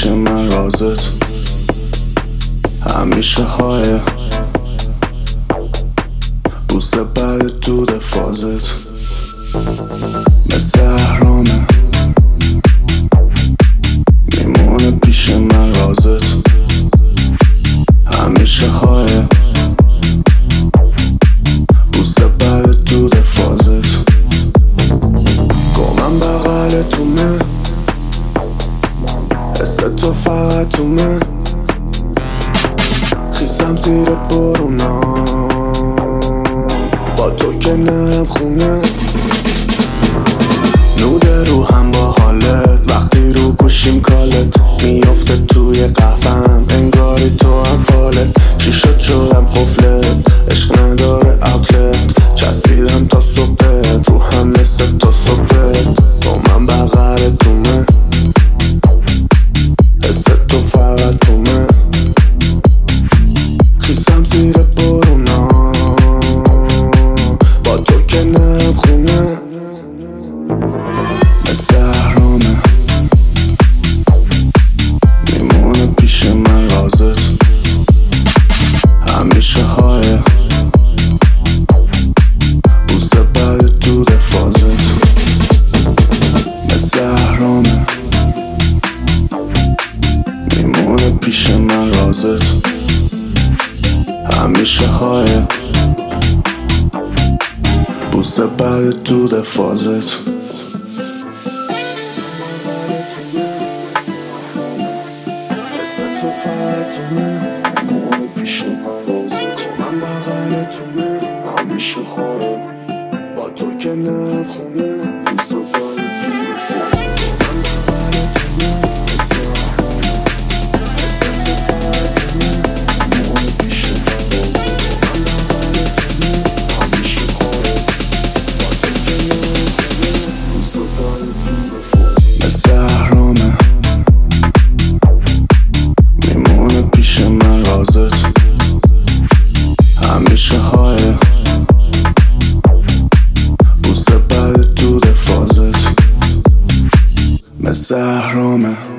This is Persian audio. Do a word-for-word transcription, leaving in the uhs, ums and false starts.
پیش من رازت همیشه های بوسه بعد دود فازت مثل احرامه میمونه پیش من رازت همیشه های بوسه بعد دود فازت گمم بغل تو من حس تو فقط تو من خیسم زیر بارونا با تو که نرم خونه نوده رو هم با حالت وقتی رو گوشیم کالت میافته توی قهوهم انگاری تو هم فالت چی شد شدم قفلت عشق نداره اوتلت چسبیدم تا صبحت رو هم نسه تا صبحت با من بغل تو من حس تو فقط تو من خیسم زیر بارونا با تو که نرم خونه مثل احرامه میمونه پیش من رازت همیشه های بوسه بعد دود فازت مثل احرامه میمونه پیش من رازت همیشه های بوسه بعد دود فازت تو فقط تو من میمونه پیش من رازت من بغل تو من همیشه های با تو که نرم خونه بوسه بعد دود فازت من بغل تو من مثل احرامه مثل تو فقط تو من میمونه پیش من رازت من بغل تو من همیشه های با تو که نرم خونه بوسه بعد دود فازت مثل احرامه میمونه پیش من رازت همیشه های بوسه بعد دود فازت مثل احرامه